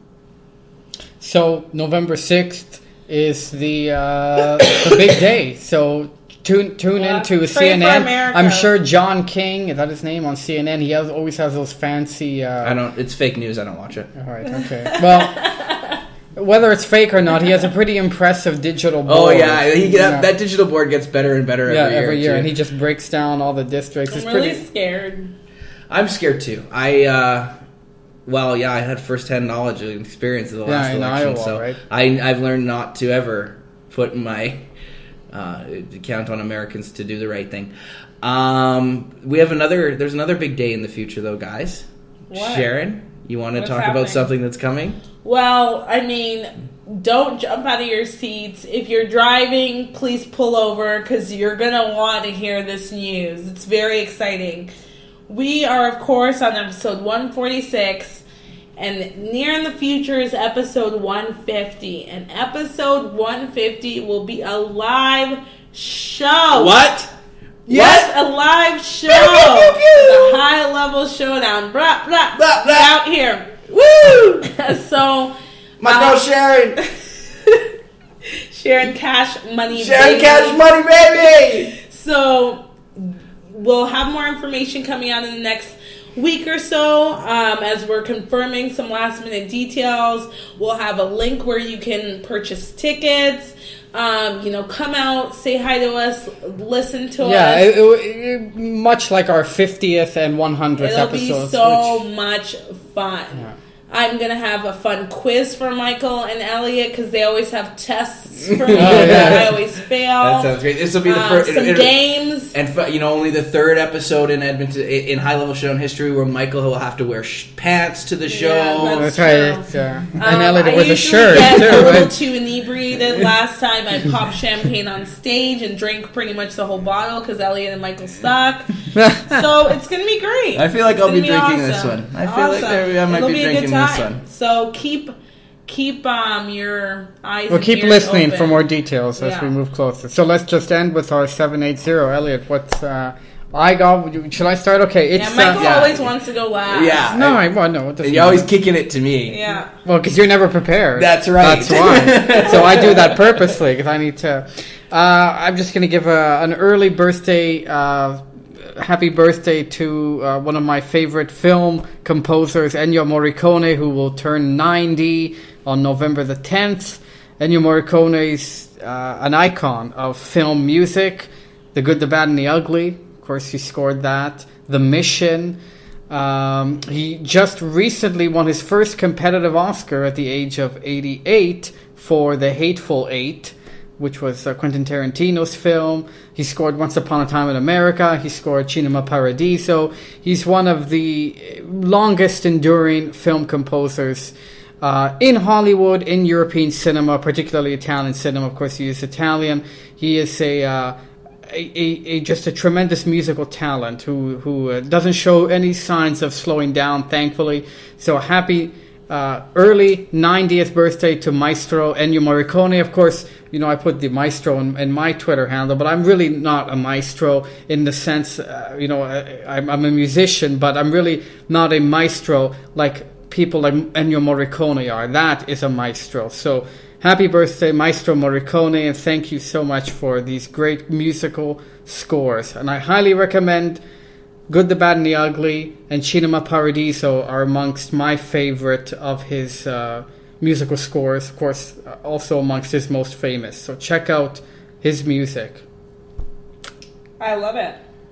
So November sixth is the uh, the big day. So tune tune Yeah. into Pray C N for N. America. I'm sure John King, is that his name, on C N N? He has, always has those fancy. Uh, I don't. It's fake news. I don't watch it. all right. Okay. Well, whether it's fake or not, he has a pretty impressive digital board. Oh yeah, he, You that, know. that digital board gets better and better yeah, every year. every year, too. and he just breaks down all the districts. I'm It's really pretty. scared. I'm scared too. I uh, well, yeah, I had firsthand knowledge and experience of the Yeah, last in election, Iowa, so right? I I've learned not to ever put my uh, to count on Americans to do the right thing. Um, we have another. There's another big day in the future, though, guys. What? Sharon, you want to What's talk happening? about something that's coming? Well, I mean, don't jump out of your seats. If you're driving, please pull over because you're going to want to hear this news. It's very exciting. We are, of course, on episode one forty-six, and near in the future is episode one fifty. And episode one fifty will be a live show. What? Yes, a live show. Pew, pew, pew. The high level showdown. Blah, blah, Blah, blah. Out here. Woo! So, My um, girl Sharon. Sharon Cash Money. Sharon baby. Cash Money, baby. So, we'll have more information coming out in the next week or so um, as we're confirming some last minute details. We'll have a link where you can purchase tickets. Um, you know, come out, say hi to us, listen to Yeah, us. it, it, it, much like our fiftieth and one hundredth It'll episodes. be so which- much fun. Yeah. I'm going to have a fun quiz for Michael and Elliot because they always have tests for me Oh, yeah. that I always fail. That sounds great. This will be the Um, first some it- it- games. And fu- you know, only the third episode in Edmonton in High Level Showdown history where Michael will have to wear sh- pants to the show. Yeah, That's That's right. true. Yeah. Um, And Elliot I with a usually shirt get too, a little right? too inebriated. Last time I popped champagne on stage and drank pretty much the whole bottle because Elliot and Michael suck. So it's gonna be great. I feel like It's I'll be gonna drinking this awesome. one. I feel like Awesome. there- I might It'll be a good drinking this time. one. So keep keep um your eyes. Well, and keep ears listening open. for more details as Yeah. we move closer. So let's just end with our seven eight zero. Elliot, what's uh, I got? Should I start? Okay, it's Yeah, Michael uh, yeah. always wants to go last. Yeah. no, I- I well, no. It doesn't And you're always matter. kicking it to me. Yeah. Well, because you're never prepared. That's right. That's why. So I do that purposely because I need to. Uh, I'm just going to give a, an early birthday, uh, happy birthday to uh, one of my favorite film composers, Ennio Morricone, who will turn ninety on November the tenth. Ennio Morricone is uh, an icon of film music. The Good, the Bad, and the Ugly. Of course, he scored that. The Mission. Um, he just recently won his first competitive Oscar at the age of eighty-eight for The Hateful Eight, which was uh, Quentin Tarantino's film. He scored Once Upon a Time in America. He scored Cinema Paradiso. He's one of the longest enduring film composers uh, in Hollywood, in European cinema, particularly Italian cinema. Of course, he is Italian. He is a... Uh, A, a, a just a tremendous musical talent who who uh, doesn't show any signs of slowing down, thankfully. So happy uh, early ninetieth birthday to Maestro Ennio Morricone. Of course, you know I put the Maestro in, in my Twitter handle, but I'm really not a maestro in the sense, uh, you know, I, I'm, I'm a musician, but I'm really not a maestro like people like Ennio Morricone are. That is a maestro. So. Happy birthday, Maestro Morricone, and thank you so much for these great musical scores. And I highly recommend Good, the Bad, and the Ugly and Cinema Paradiso are amongst my favorite of his uh, musical scores. Of course, also amongst his most famous. So check out his music. I love it.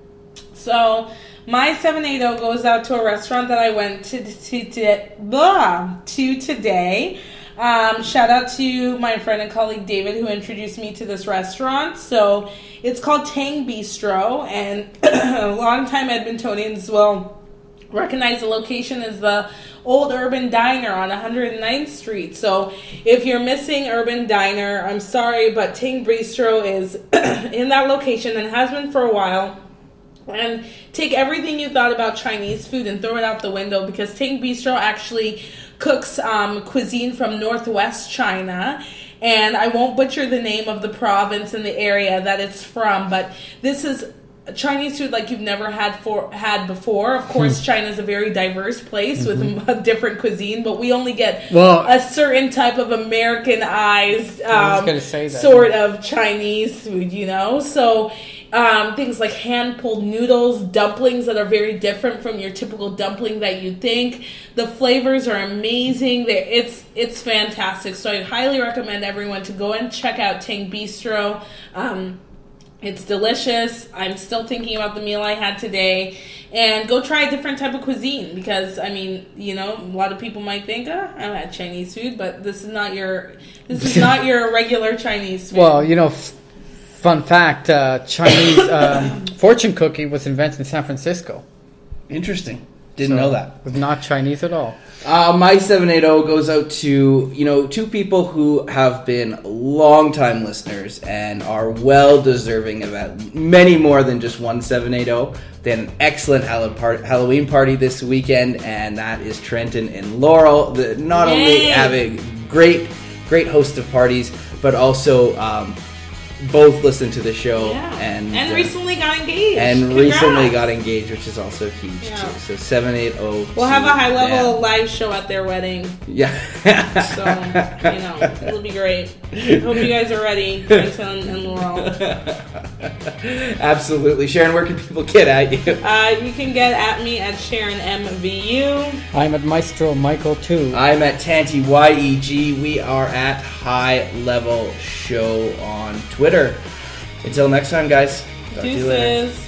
So my seven eighty goes out to a restaurant that I went to to, to, blah, to today. Um, shout out to my friend and colleague David who introduced me to this restaurant. So it's called Tang Bistro, and longtime Edmontonians will recognize the location as the Old Urban Diner on one hundred ninth Street. So if you're missing Urban Diner, I'm sorry, but Tang Bistro is in that location and has been for a while. And take everything you thought about Chinese food and throw it out the window, because Tang Bistro actually cooks um, cuisine from Northwest China. And I won't butcher the name of the province and the area that it's from, but this is Chinese food like you've never had for had before. Of course, China's a very diverse place mm-hmm. with a different cuisine, but we only get well, a certain type of Americanized um, say that. sort of Chinese food, you know? So um, things like hand-pulled noodles, dumplings that are very different from your typical dumpling that you think. The flavors are amazing. They're, it's it's fantastic. So I highly recommend everyone to go and check out Tang Bistro. Um, It's delicious. I'm still thinking about the meal I had today. And go try a different type of cuisine, because, I mean, you know, a lot of people might think, oh, I've had Chinese food, but this is not your this is not your regular Chinese food. Well, you know, f- fun fact, uh, Chinese um, fortune cookie was invented in San Francisco. Interesting. Didn't So, know that. It was not Chinese at all. Uh, my seven eighty goes out to, you know, two people who have been longtime listeners and are well deserving of at many more than just one seven eighty. They had an excellent Halloween party this weekend, and that is Trenton and Laurel. The, not Yay. only have a great, great host of parties, but also um, both listen to the show yeah. and and uh, recently got engaged. and Congrats. recently got engaged, which is also huge Yeah. too. So seven eighty. We'll have a high level live show at their wedding. Yeah. So, you know, it'll be great. Hope you guys are ready, Trenton and Laurel. Absolutely. Sharon, where can people get at you? Uh, you can get at me at Sharon M V U. I'm at Maestro Michael too. I'm at Tanty Y E G. We are at High Level Show on Twitter. Until next time, guys. Talk to you later. Deuces.